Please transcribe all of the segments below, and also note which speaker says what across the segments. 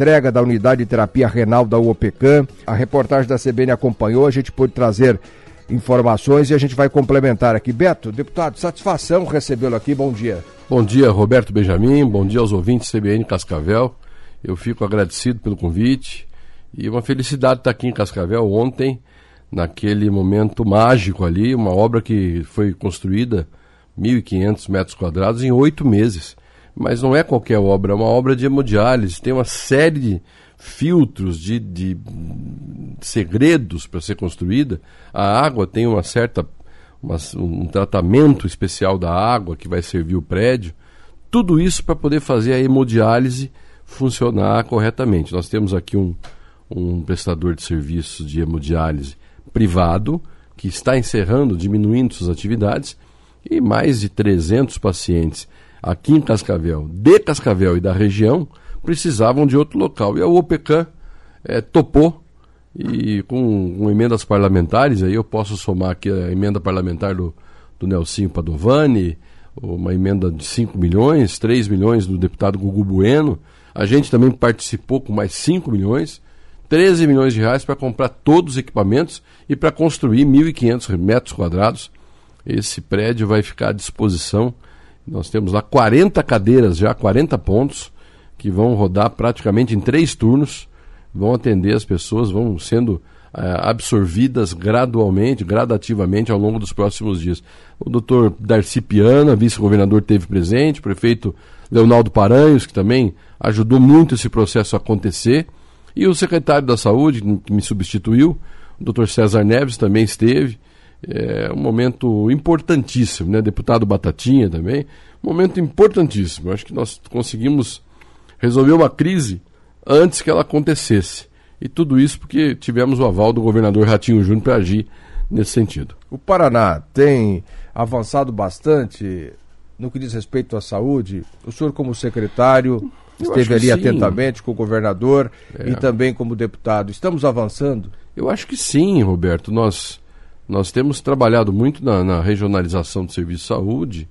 Speaker 1: entrega da unidade de terapia renal da UOPECAM. A reportagem da CBN acompanhou, a gente pôde trazer informações e a gente vai complementar aqui. Beto, deputado, satisfação recebê-lo aqui, bom dia.
Speaker 2: Bom dia, Roberto Benjamin, bom dia aos ouvintes CBN Cascavel. Eu fico agradecido pelo convite e uma felicidade estar aqui em Cascavel ontem, naquele momento mágico ali, uma obra que foi construída 1.500 metros quadrados em 8 meses. Mas não é qualquer obra, é uma obra de hemodiálise, tem uma série de filtros, de segredos para ser construída. A água tem um tratamento especial da água que vai servir o prédio. Tudo isso para poder fazer a hemodiálise funcionar corretamente. Nós temos aqui um prestador de serviços de hemodiálise privado que está encerrando, diminuindo suas atividades, e mais de 300 pacientes aqui em Cascavel, de Cascavel e da região, precisavam de outro local. E a UOPECAM topou, e com emendas parlamentares, aí eu posso somar aqui a emenda parlamentar do Nelsinho Padovani, uma emenda de 5 milhões, 3 milhões do deputado Gugu Bueno. A gente também participou com mais 5 milhões, 13 milhões de reais para comprar todos os equipamentos e para construir 1.500 metros quadrados. Esse prédio vai ficar à disposição. Nós temos lá 40 cadeiras já, 40 pontos, que vão rodar praticamente em 3 turnos, vão atender as pessoas, vão sendo absorvidas gradualmente, gradativamente ao longo dos próximos dias. O doutor Darcy Piana, vice-governador, esteve presente, o prefeito Leonardo Paranhos, que também ajudou muito esse processo a acontecer, e o secretário da Saúde, que me substituiu, o doutor César Neves, também esteve. É um momento importantíssimo, né? Deputado Batatinha também, um momento importantíssimo. Acho que nós conseguimos resolver uma crise antes que ela acontecesse. E tudo isso porque tivemos o aval do governador Ratinho Júnior para agir nesse sentido.
Speaker 1: O Paraná tem avançado bastante no que diz respeito à saúde. O senhor, como secretário, esteve ali atentamente com o governador e também como deputado. Estamos avançando?
Speaker 2: Eu acho que sim, Roberto. Nós temos trabalhado muito na regionalização do serviço de saúde.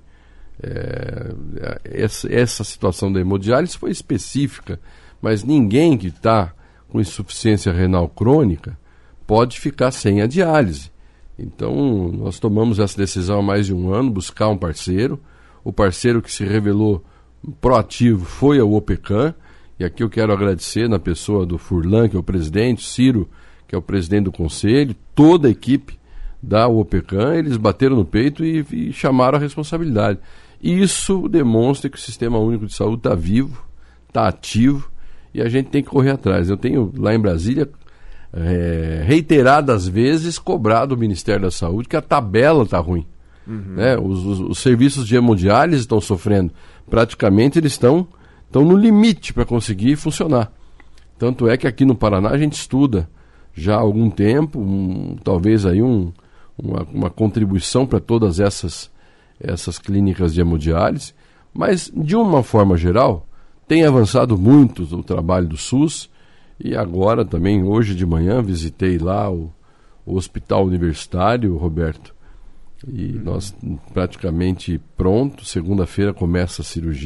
Speaker 2: Essa situação da hemodiálise foi específica, mas ninguém que está com insuficiência renal crônica pode ficar sem a diálise. Então, nós tomamos essa decisão há mais de um ano, buscar um parceiro. O parceiro que se revelou proativo foi a UOPECAM, e aqui eu quero agradecer na pessoa do Furlan, que é o presidente, Ciro, que é o presidente do conselho, toda a equipe da UOPECAM. Eles bateram no peito e chamaram a responsabilidade. Isso demonstra que o Sistema Único de Saúde está vivo, está ativo, e a gente tem que correr atrás. Eu tenho lá em Brasília reiteradas vezes cobrado do Ministério da Saúde que a tabela está ruim. Né? Os serviços de hemodiálise estão sofrendo. Praticamente eles estão no limite para conseguir funcionar. Tanto é que aqui no Paraná a gente estuda já há algum tempo, talvez aí uma contribuição para todas essas clínicas de hemodiálise, mas de uma forma geral tem avançado muito o trabalho do SUS. E agora também, hoje de manhã, visitei lá o Hospital Universitário, Roberto, e nós praticamente pronto. Segunda-feira começam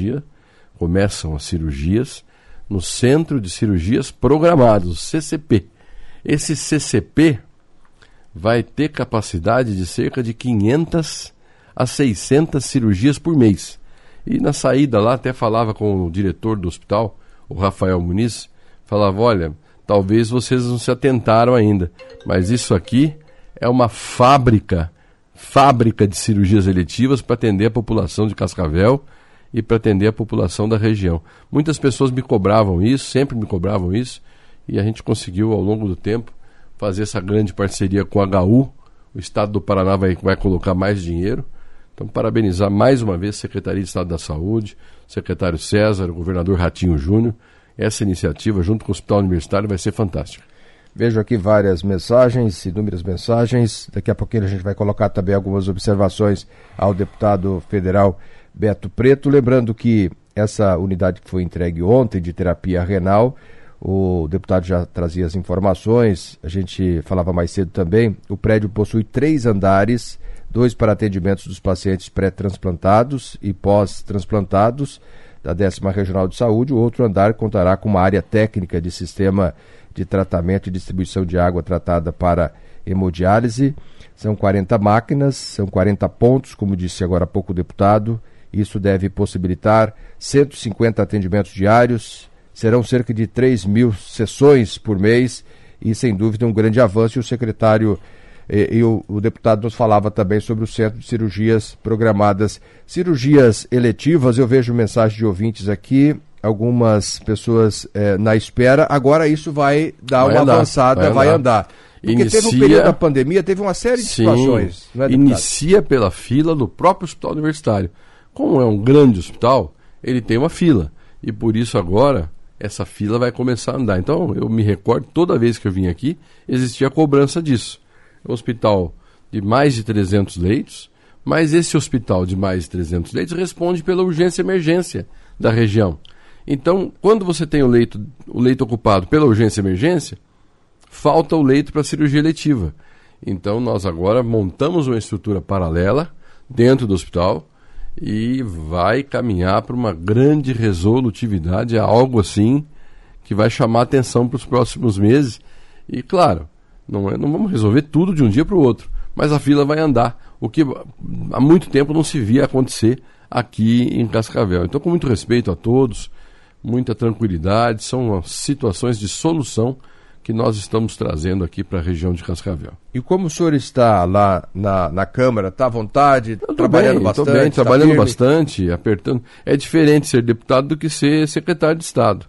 Speaker 2: as cirurgias no Centro de Cirurgias Programados, CCP. Esse CCP vai ter capacidade de cerca de 500 a 600 cirurgias por mês. E na saída lá, até falava com o diretor do hospital, o Rafael Muniz, falava: olha, talvez vocês não se atentaram ainda, mas isso aqui é uma fábrica de cirurgias eletivas para atender a população de Cascavel e para atender a população da região. Muitas pessoas me cobravam isso, sempre me cobravam isso, e a gente conseguiu ao longo do tempo fazer essa grande parceria com a HU. O Estado do Paraná vai colocar mais dinheiro. Então, parabenizar mais uma vez a Secretaria de Estado da Saúde, o secretário César, o governador Ratinho Júnior. Essa iniciativa, junto com o Hospital Universitário, vai ser fantástica.
Speaker 1: Vejo aqui várias mensagens, inúmeras mensagens. Daqui a pouquinho a gente vai colocar também algumas observações ao deputado federal Beto Preto. Lembrando que essa unidade que foi entregue ontem de terapia renal, o deputado já trazia as informações, a gente falava mais cedo também. O prédio possui 3 andares, 2 para atendimentos dos pacientes pré-transplantados e pós-transplantados. da 10ª Regional de Saúde. O outro andar contará com uma área técnica de sistema de tratamento e distribuição de água tratada para hemodiálise. São 40 máquinas, são 40 pontos, como disse agora há pouco o deputado. Isso deve possibilitar 150 atendimentos diários, serão cerca de 3.000 sessões por mês e, sem dúvida, um grande avanço. E o secretário e o deputado nos falava também sobre o centro de cirurgias programadas. Cirurgias eletivas, eu vejo mensagem de ouvintes aqui, algumas pessoas na espera. Agora isso vai dar uma avançada, vai andar. Porque teve um período da pandemia, teve uma série de situações. Não é,
Speaker 2: inicia pela fila do próprio hospital universitário. Como é um grande hospital, ele tem uma fila. E por isso agora, essa fila vai começar a andar. Então, eu me recordo, toda vez que eu vim aqui, existia a cobrança disso. Um hospital de mais de 300 leitos, mas esse hospital de mais de 300 leitos responde pela urgência e emergência da região. Então, quando você tem o leito ocupado pela urgência e emergência, falta o leito para cirurgia eletiva. Então, nós agora montamos uma estrutura paralela dentro do hospital e vai caminhar para uma grande resolutividade, algo assim que vai chamar atenção para os próximos meses. E, claro, não vamos resolver tudo de um dia para o outro, mas a fila vai andar, o que há muito tempo não se via acontecer aqui em Cascavel. Então, com muito respeito a todos, muita tranquilidade, são situações de solução que nós estamos trazendo aqui para a região de Cascavel.
Speaker 1: E como o senhor está lá na Câmara, está à vontade, trabalhando bastante?
Speaker 2: Estou bem, trabalhando bastante, apertando. É diferente ser deputado do que ser secretário de Estado.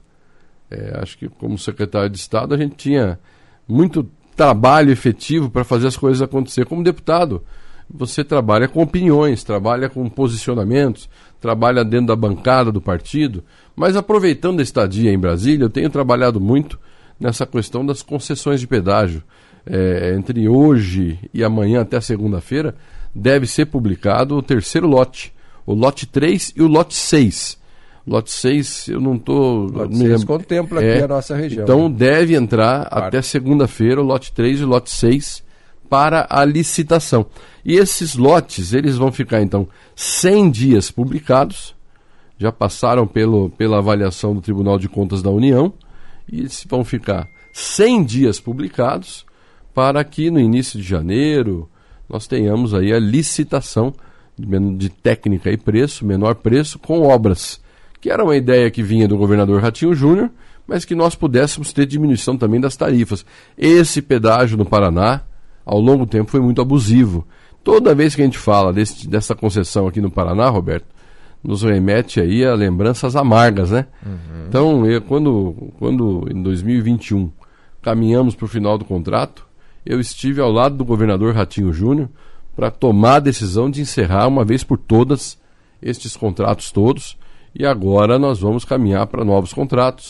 Speaker 2: Acho que como secretário de Estado a gente tinha muito trabalho efetivo para fazer as coisas acontecer. Como deputado, você trabalha com opiniões, trabalha com posicionamentos, trabalha dentro da bancada do partido, mas aproveitando a estadia em Brasília, eu tenho trabalhado muito nessa questão das concessões de pedágio. Entre hoje e amanhã, até segunda-feira, deve ser publicado o terceiro lote, o lote 3 e o lote 6. Lote 6, eu não estou...
Speaker 1: Lote 6 contempla aqui a nossa região.
Speaker 2: Então deve entrar até segunda-feira o lote 3 e o lote 6 para a licitação. E esses lotes, eles vão ficar então 100 dias publicados, já passaram pela avaliação do Tribunal de Contas da União, e eles vão ficar 100 dias publicados para que no início de janeiro nós tenhamos aí a licitação de técnica e preço, menor preço, com obras, que era uma ideia que vinha do governador Ratinho Júnior, mas que nós pudéssemos ter diminuição também das tarifas. Esse pedágio no Paraná, ao longo do tempo, foi muito abusivo. Toda vez que a gente fala dessa concessão aqui no Paraná, Roberto, nos remete aí a lembranças amargas, né? Uhum. Então, quando em 2021 caminhamos para o final do contrato, eu estive ao lado do governador Ratinho Júnior para tomar a decisão de encerrar uma vez por todas estes contratos todos, e agora nós vamos caminhar para novos contratos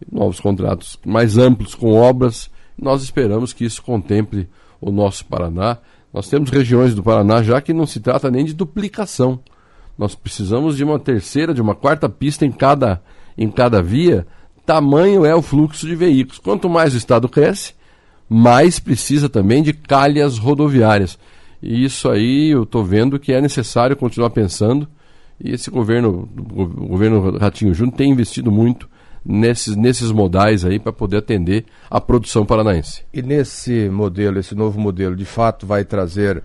Speaker 2: mais amplos, com obras. Nós esperamos que isso contemple o nosso Paraná. Nós temos regiões do Paraná já que não se trata nem de duplicação. Nós precisamos de uma terceira, de uma quarta pista em cada via. Tamanho é o fluxo de veículos. Quanto mais o estado cresce, mais precisa também de calhas rodoviárias. E isso aí eu estou vendo que é necessário continuar pensando. E esse o governo Ratinho Júnior tem investido muito nesses modais aí para poder atender a produção paranaense.
Speaker 1: E nesse modelo, esse novo modelo, de fato vai trazer,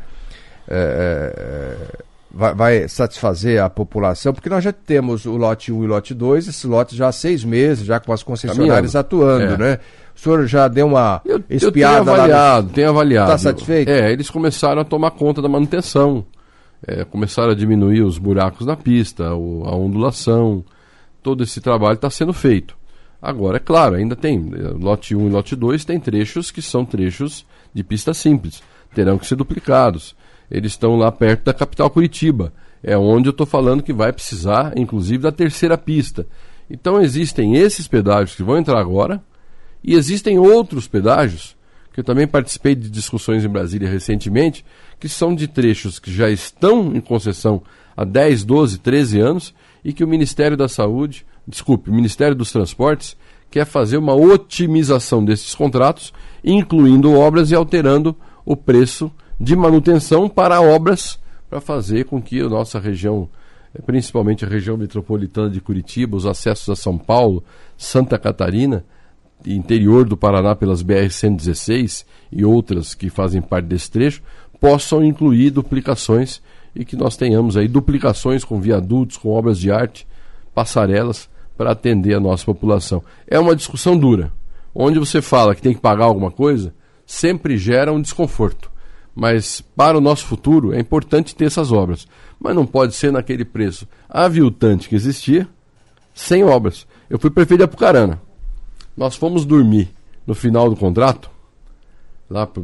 Speaker 1: vai satisfazer a população, porque nós já temos o lote 1 e o lote 2, esse lote já há 6 meses, já com as concessionárias atuando, né? O senhor já deu uma espiada
Speaker 2: lá? Tenho avaliado.
Speaker 1: Está satisfeito?
Speaker 2: Eles começaram a tomar conta da manutenção, começaram a diminuir os buracos na pista, a ondulação. Todo esse trabalho está sendo feito. Agora, é claro, ainda tem lote 1 e lote 2, tem trechos que são trechos de pista simples, terão que ser duplicados. Eles estão lá perto da capital Curitiba, é onde eu estou falando que vai precisar, inclusive, da terceira pista. Então existem esses pedágios que vão entrar agora, e existem outros pedágios, que eu também participei de discussões em Brasília recentemente, que são de trechos que já estão em concessão há 10, 12, 13 anos, e que o Ministério dos Transportes quer fazer uma otimização desses contratos, incluindo obras e alterando o preço de manutenção para obras, para fazer com que a nossa região principalmente a região metropolitana de Curitiba, os acessos a São Paulo, Santa Catarina, interior do Paraná pelas BR-116 e outras que fazem parte desse trecho, possam incluir duplicações e que nós tenhamos aí duplicações com viadutos, com obras de arte, passarelas para atender a nossa população. É uma discussão dura. Onde você fala que tem que pagar alguma coisa, sempre gera um desconforto. Mas para o nosso futuro é importante ter essas obras. Mas não pode ser naquele preço aviltante que existia, sem obras. Eu fui prefeito de Apucarana. Nós fomos dormir no final do contrato, lá por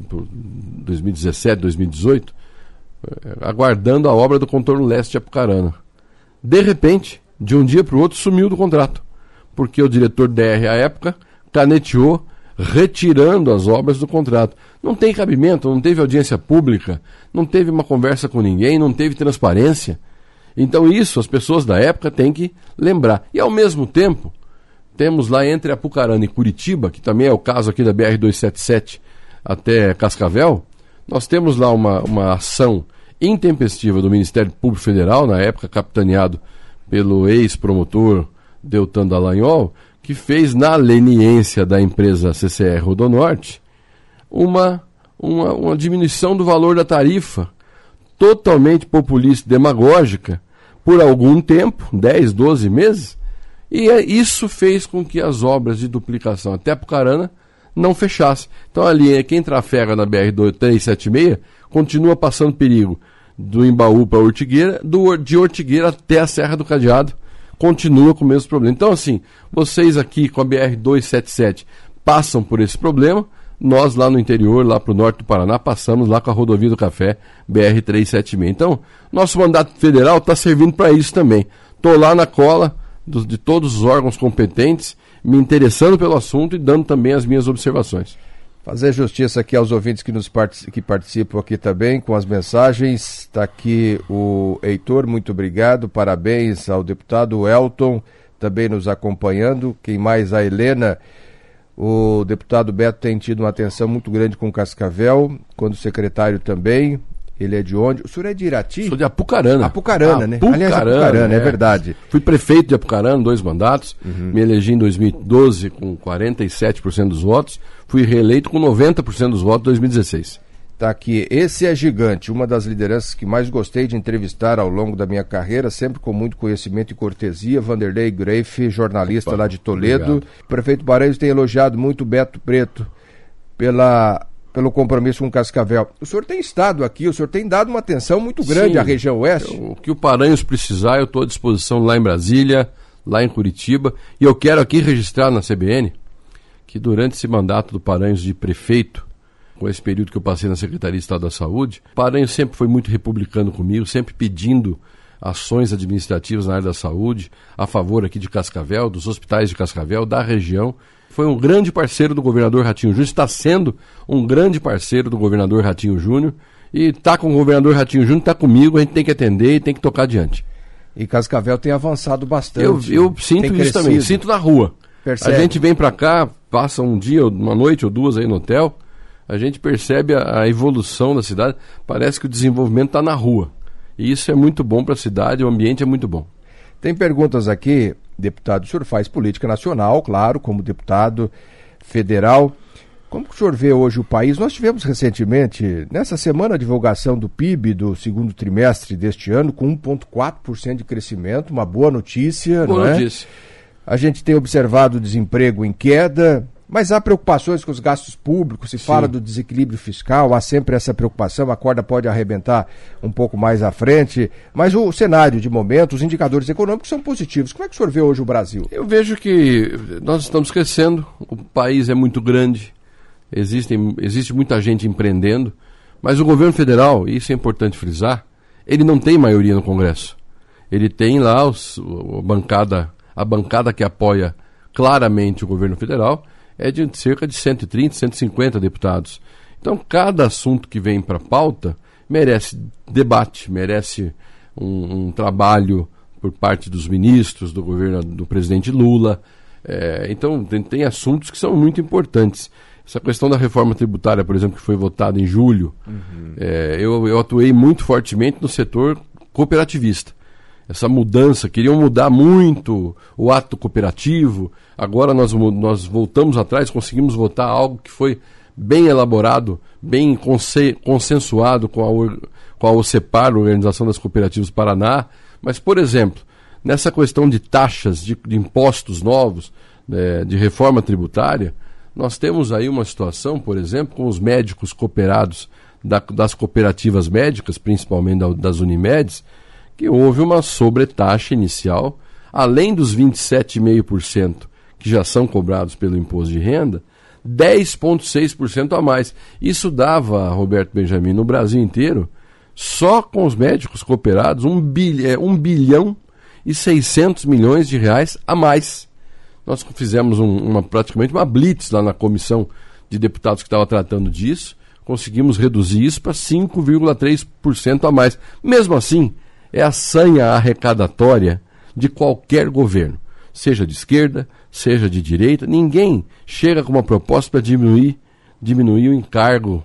Speaker 2: 2017, 2018, aguardando a obra do contorno leste de Apucarana. De repente, de um dia para o outro, sumiu do contrato, porque o diretor DR à época caneteou, retirando as obras do contrato. Não tem cabimento, não teve audiência pública, não teve uma conversa com ninguém, não teve transparência. Então isso as pessoas da época têm que lembrar. E ao mesmo tempo, temos lá entre Apucarana e Curitiba, que também é o caso aqui da BR-277 até Cascavel, nós temos lá uma ação intempestiva do Ministério Público Federal, na época capitaneado pelo ex-promotor Deltan Dallagnol, que fez na leniência da empresa CCR Rodonorte uma diminuição do valor da tarifa totalmente populista e demagógica por algum tempo, 10, 12 meses, e isso fez com que as obras de duplicação até Apucarana não fechassem. Então ali, quem trafega na BR-376 continua passando perigo do Embaú para Ortigueira, de Ortigueira até a Serra do Cadeado, continua com o mesmo problema. Então assim, vocês aqui com a BR-277 passam por esse problema, nós lá no interior, lá para o norte do Paraná, passamos lá com a Rodovia do Café, BR-376. Então, nosso mandato federal está servindo para isso também. Estou lá na cola de todos os órgãos competentes, me interessando pelo assunto e dando também as minhas observações.
Speaker 1: Fazer justiça aqui aos ouvintes que participam aqui também com as mensagens. Está aqui o Heitor, muito obrigado, parabéns ao deputado Elton, também nos acompanhando. Quem mais? A Helena. O deputado Beto tem tido uma atenção muito grande com Cascavel, quando secretário também. Ele é de onde? O senhor é de Irati?
Speaker 2: Sou de Apucarana.
Speaker 1: Apucarana, né? Aliás, Apucarana, é verdade.
Speaker 2: Fui prefeito de Apucarana, 2 mandatos. Me elegi em 2012 com 47% dos votos. Fui reeleito com 90% dos votos em 2016.
Speaker 1: Tá aqui. Esse é gigante, uma das lideranças que mais gostei de entrevistar ao longo da minha carreira, sempre com muito conhecimento e cortesia. Vanderlei Greif, jornalista lá de Toledo. Obrigado. O prefeito Paranhos tem elogiado muito Beto Preto pelo compromisso com Cascavel. O senhor tem estado aqui, o senhor tem dado uma atenção muito grande à região oeste.
Speaker 2: O que o Paranhos precisar, eu estou à disposição lá em Brasília, lá em Curitiba. E eu quero aqui registrar na CBN que durante esse mandato do Paranhos de prefeito, com esse período que eu passei na Secretaria de Estado da Saúde, o Paranhos sempre foi muito republicano comigo, sempre pedindo ações administrativas na área da saúde, a favor aqui de Cascavel, dos hospitais de Cascavel, da região. Foi um grande parceiro do governador Ratinho Júnior, está sendo um grande parceiro do governador Ratinho Júnior, e está com o governador Ratinho Júnior, está comigo, a gente tem que atender e tem que tocar adiante.
Speaker 1: E Cascavel tem avançado bastante.
Speaker 2: Eu sinto isso também, sinto na rua.
Speaker 1: Percebe?
Speaker 2: A gente vem para cá, passa um dia, uma noite ou duas aí no hotel, a gente percebe a evolução da cidade, parece que o desenvolvimento está na rua. E isso é muito bom para a cidade, o ambiente é muito bom.
Speaker 1: Tem perguntas aqui, deputado, o senhor faz política nacional, claro, como deputado federal. Como que o senhor vê hoje o país? Nós tivemos recentemente, nessa semana, a divulgação do PIB do segundo trimestre deste ano, com 1,4% de crescimento, uma boa notícia,
Speaker 2: boa
Speaker 1: não é?
Speaker 2: notícia.
Speaker 1: A gente tem observado o desemprego em queda, mas há preocupações com os gastos públicos, se fala do desequilíbrio fiscal, há sempre essa preocupação, a corda pode arrebentar um pouco mais à frente, mas o cenário de momento, os indicadores econômicos são positivos. Como é que o senhor vê hoje o Brasil?
Speaker 2: Eu vejo que nós estamos crescendo, o país é muito grande, existe muita gente empreendendo, mas o governo federal, e isso é importante frisar, ele não tem maioria no Congresso. Ele tem lá a bancada que apoia claramente o governo federal, é de cerca de 130, 150 deputados. Então, cada assunto que vem para a pauta merece debate, merece um trabalho por parte dos ministros, do governo do presidente Lula. Então, tem assuntos que são muito importantes. Essa questão da reforma tributária, por exemplo, que foi votada em julho, eu atuei muito fortemente no setor cooperativista. essa mudança, queriam mudar muito o ato cooperativo. Agora nós voltamos atrás, conseguimos votar algo que foi bem elaborado, bem consensuado com a OCEPAR, Organização das Cooperativas do Paraná. Mas, por exemplo, nessa questão de taxas, de impostos novos, de reforma tributária, nós temos aí uma situação, por exemplo, com os médicos cooperados das cooperativas médicas, principalmente das Unimedes, que houve uma sobretaxa inicial, além dos 27,5% que já são cobrados pelo imposto de renda, 10,6% a mais. Isso dava, Roberto Benjamin, no Brasil inteiro, só com os médicos cooperados, 1 bilhão e 600 milhões de reais a mais. Nós fizemos praticamente uma blitz lá na comissão de deputados que estava tratando disso, conseguimos reduzir isso para 5,3% a mais. Mesmo assim, é a sanha arrecadatória de qualquer governo, seja de esquerda, seja de direita. Ninguém chega com uma proposta para diminuir o encargo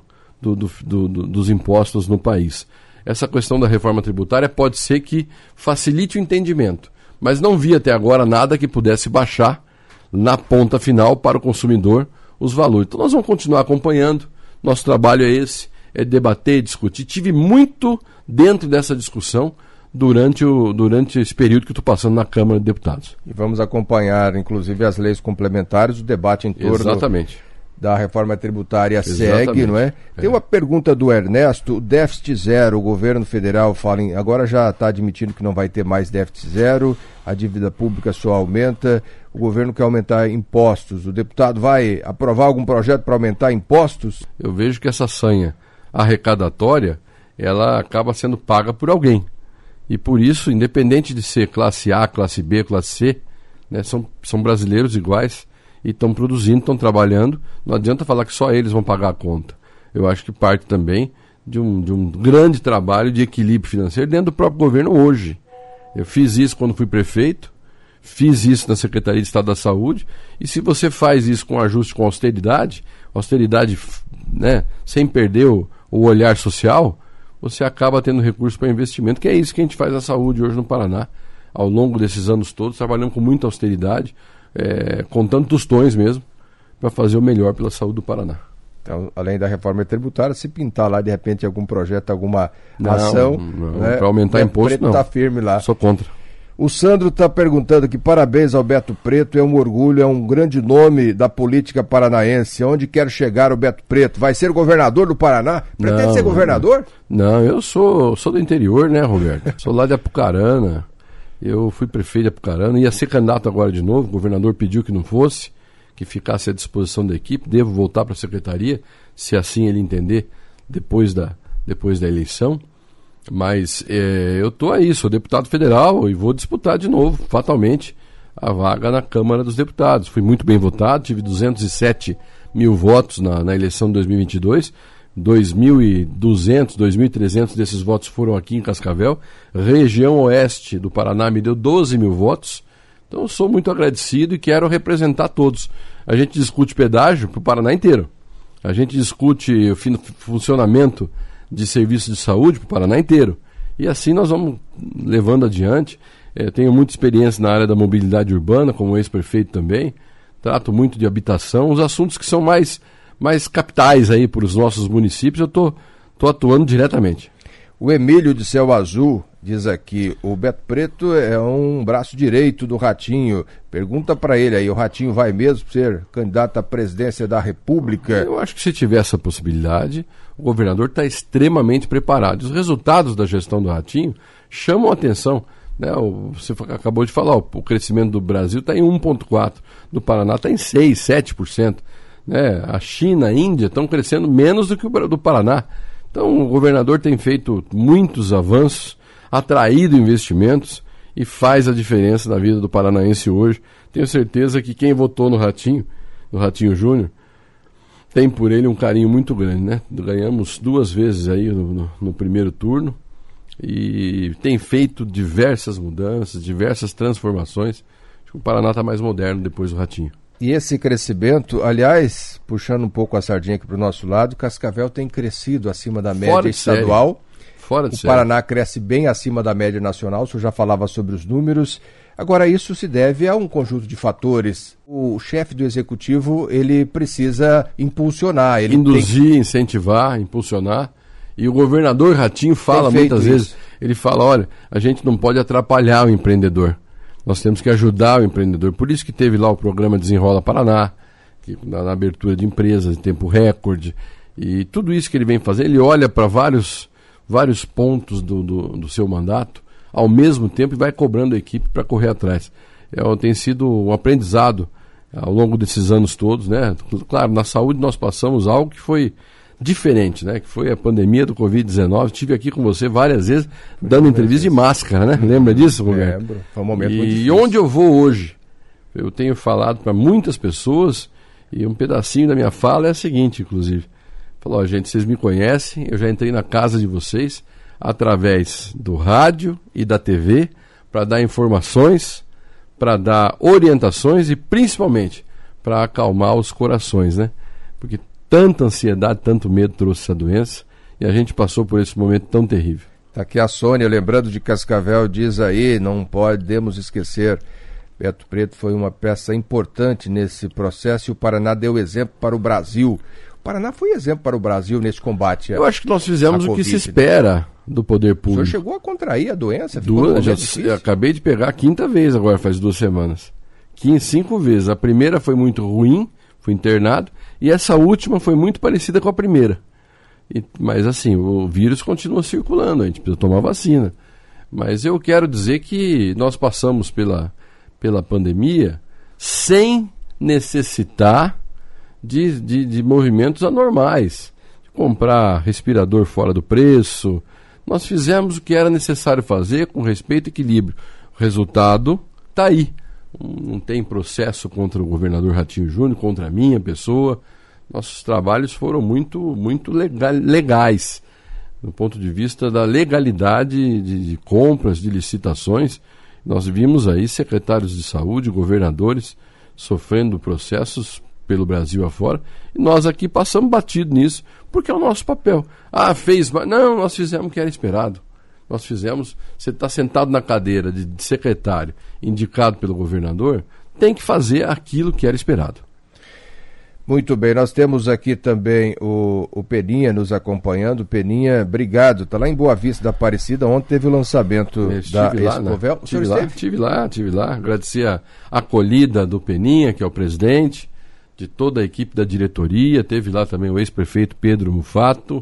Speaker 2: dos impostos no país. Essa questão da reforma tributária pode ser que facilite o entendimento, mas não vi até agora nada que pudesse baixar na ponta final para o consumidor os valores. Então nós vamos continuar acompanhando, nosso trabalho é esse, é debater, discutir. Tive muito dentro dessa discussão durante esse período que estou passando na Câmara de Deputados.
Speaker 1: E vamos acompanhar, inclusive, as leis complementares, o debate em torno da reforma tributária segue, não é? Tem uma pergunta do Ernesto, o déficit zero, o governo federal agora já está admitindo que não vai ter mais déficit zero, a dívida pública só aumenta, o governo quer aumentar impostos, o deputado vai aprovar algum projeto para aumentar impostos?
Speaker 2: Eu vejo que essa sanha arrecadatória, ela acaba sendo paga por alguém. E por isso, independente de ser classe A, classe B, classe C, né, são brasileiros iguais e estão produzindo, estão trabalhando. Não adianta falar que só eles vão pagar a conta. Eu acho que parte também de um grande trabalho de equilíbrio financeiro dentro do próprio governo hoje. Eu fiz isso quando fui prefeito, fiz isso na Secretaria de Estado da Saúde, e se você faz isso com ajuste, com austeridade, né, sem perder o olhar social, você acaba tendo recurso para investimento, que é isso que a gente faz na saúde hoje no Paraná. Ao longo desses anos todos, trabalhando com muita austeridade, contando tostões mesmo, para fazer o melhor pela saúde do Paraná.
Speaker 1: Então, além da reforma tributária, se pintar lá de repente algum projeto, alguma ação...
Speaker 2: Não, para aumentar imposto, não.
Speaker 1: Está firme lá.
Speaker 2: Sou contra.
Speaker 1: O Sandro está perguntando aqui, parabéns ao Beto Preto, é um orgulho, é um grande nome da política paranaense. Onde quer chegar o Beto Preto? Vai ser governador do Paraná? Pretende ser governador?
Speaker 2: Não, eu sou do interior, né, Roberto? Sou lá de Apucarana. Eu fui prefeito de Apucarana, ia ser candidato agora de novo, o governador pediu que não fosse, que ficasse à disposição da equipe, devo voltar para a secretaria, se assim ele entender, depois da eleição. Mas eu estou aí, sou deputado federal e vou disputar de novo, fatalmente, a vaga na Câmara dos Deputados. Fui muito bem votado, tive 207 mil votos na eleição de 2022, 2.200, 2.300 desses votos foram aqui em Cascavel. Região Oeste do Paraná me deu 12 mil votos, então eu sou muito agradecido e quero representar todos. A gente discute pedágio para o Paraná inteiro, a gente discute o funcionamento de serviços de saúde para o Paraná inteiro. E assim nós vamos levando adiante. Tenho muita experiência na área da mobilidade urbana, como ex-prefeito também. Trato muito de habitação, os assuntos que são mais capitais aí para os nossos municípios, eu estou atuando diretamente.
Speaker 1: O Emílio de Céu Azul diz aqui, o Beto Preto é um braço direito do Ratinho. Pergunta para ele aí, o Ratinho vai mesmo ser candidato à presidência da República?
Speaker 2: Eu acho que se tiver essa possibilidade, o governador está extremamente preparado. Os resultados da gestão do Ratinho chamam a atenção. Né? Você acabou de falar, o crescimento do Brasil está em 1,4%, do Paraná está em 6%, 7%. Né? A China, a Índia estão crescendo menos do que o do Paraná. Então o governador tem feito muitos avanços, atraído investimentos e faz a diferença na vida do paranaense hoje. Tenho certeza que quem votou no Ratinho Júnior, tem por ele um carinho muito grande, né? Ganhamos 2 vezes aí no primeiro turno e tem feito diversas mudanças, diversas transformações. Acho que o Paraná está mais moderno depois do Ratinho.
Speaker 1: E esse crescimento, aliás, puxando um pouco a sardinha aqui para o nosso lado, Cascavel tem crescido acima da média estadual.
Speaker 2: Fora de série.
Speaker 1: O Paraná cresce bem acima da média nacional, o senhor já falava sobre os números. Agora, isso se deve a um conjunto de fatores. O chefe do executivo, ele precisa impulsionar.
Speaker 2: Induzir, incentivar, impulsionar. E o governador Ratinho fala muitas vezes, ele fala, olha, a gente não pode atrapalhar o empreendedor. Nós temos que ajudar o empreendedor. Por isso que teve lá o programa Desenrola Paraná, que, na abertura de empresas em tempo recorde. E tudo isso que ele vem fazer, ele olha para vários pontos do seu mandato, ao mesmo tempo, e vai cobrando a equipe para correr atrás. Tem sido um aprendizado ao longo desses anos todos, né? Claro, na saúde nós passamos algo que foi diferente, né? Que foi a pandemia do Covid-19. Estive aqui com você várias vezes, dando entrevista de máscara, né? Lembra disso, Roberto?
Speaker 1: Lembro, foi um momento muito difícil.
Speaker 2: E onde eu vou hoje, eu tenho falado para muitas pessoas, e um pedacinho da minha fala é a seguinte, inclusive. Falou, gente, vocês me conhecem, eu já entrei na casa de vocês, através do rádio e da TV, para dar informações, para dar orientações e principalmente para acalmar os corações, né? Porque tanta ansiedade, tanto medo trouxe essa doença e a gente passou por esse momento tão terrível.
Speaker 1: Tá aqui a Sônia, lembrando de Cascavel, diz aí, não podemos esquecer, Beto Preto foi uma peça importante nesse processo e o Paraná deu exemplo para o Brasil. O Paraná foi exemplo para o Brasil nesse combate.
Speaker 2: Eu acho que nós fizemos o que se espera do poder público.
Speaker 1: O senhor chegou a contrair a doença?
Speaker 2: Acabei de pegar a 5ª vez agora, faz 2 semanas. 5 vezes. A primeira foi muito ruim, fui internado, e essa última foi muito parecida com a primeira. Mas assim, o vírus continua circulando, a gente precisa tomar vacina. Mas eu quero dizer que nós passamos pela pandemia sem necessitar de movimentos anormais, de comprar respirador fora do preço. Nós fizemos o que era necessário fazer com respeito e equilíbrio. O resultado está aí. Não tem processo contra o governador Ratinho Júnior, contra a minha pessoa. Nossos trabalhos foram muito legais, do ponto de vista da legalidade de compras, de licitações. Nós vimos aí secretários de saúde, governadores, sofrendo processos pelo Brasil afora, e nós aqui passamos batido nisso, porque é o nosso papel. Não, nós fizemos o que era esperado. Nós fizemos, você está sentado na cadeira de secretário, indicado pelo governador, tem que fazer aquilo que era esperado.
Speaker 1: Muito bem, nós temos aqui também o Peninha nos acompanhando. Peninha, obrigado, está lá em Boa Vista da Aparecida, ontem teve o lançamento da Expovel.
Speaker 2: Estive lá, agradecer a acolhida do Peninha, que é o presidente, de toda a equipe da diretoria, teve lá também o ex-prefeito Pedro Mufato,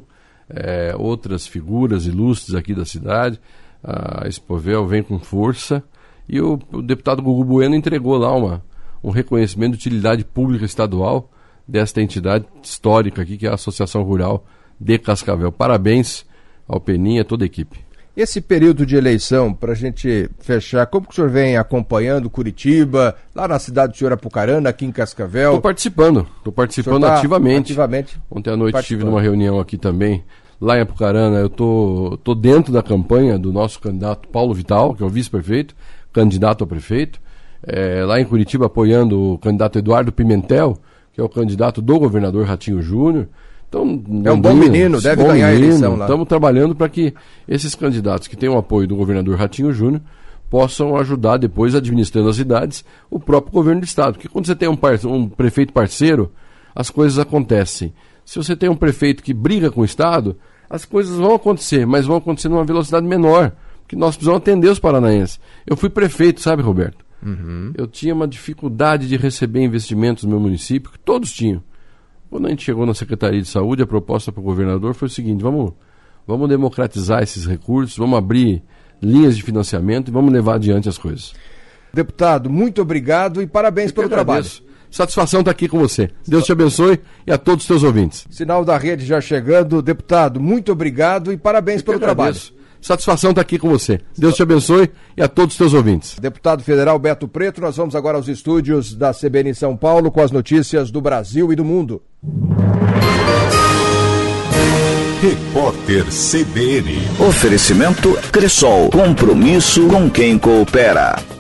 Speaker 2: outras figuras ilustres aqui da cidade. A Expovel vem com força e o deputado Gugu Bueno entregou lá um reconhecimento de utilidade pública estadual desta entidade histórica aqui, que é a Associação Rural de Cascavel. Parabéns ao Peninha e a toda a equipe.
Speaker 1: Esse período de eleição, para a gente fechar, como que o senhor vem acompanhando Curitiba, lá na cidade do senhor Apucarana, aqui em Cascavel? Estou
Speaker 2: participando ativamente. Ontem à noite estive numa reunião aqui também, lá em Apucarana. Eu tô dentro da campanha do nosso candidato Paulo Vital, que é o vice-prefeito, candidato a prefeito. Lá em Curitiba apoiando o candidato Eduardo Pimentel, que é o candidato do governador Ratinho Júnior. Então,
Speaker 1: é um bom menino, deve ganhar a eleição lá.
Speaker 2: Estamos trabalhando para que esses candidatos que têm o apoio do governador Ratinho Júnior possam ajudar depois, administrando as cidades, o próprio governo do estado. Porque quando você tem um prefeito parceiro, as coisas acontecem. Se você tem um prefeito que briga com o estado, as coisas vão acontecer, mas vão acontecer numa velocidade menor, porque nós precisamos atender os paranaenses. Eu fui prefeito, sabe, Roberto?
Speaker 1: Uhum.
Speaker 2: Eu tinha uma dificuldade de receber investimentos no meu município, que todos tinham. Quando a gente chegou na Secretaria de Saúde, a proposta para o governador foi o seguinte: vamos democratizar esses recursos, vamos abrir linhas de financiamento e vamos levar adiante as coisas.
Speaker 1: Deputado, muito obrigado e parabéns pelo trabalho.
Speaker 2: Satisfação estar aqui com você. Deus te abençoe e a todos os teus ouvintes.
Speaker 1: Sinal da rede já chegando. Deputado, muito obrigado e parabéns pelo trabalho.
Speaker 2: Satisfação estar aqui com você. Deus te abençoe e a todos os teus ouvintes.
Speaker 1: Deputado federal Beto Preto, nós vamos agora aos estúdios da CBN em São Paulo com as notícias do Brasil e do mundo.
Speaker 3: Repórter CBN.
Speaker 4: Oferecimento Cressol. Compromisso com quem coopera.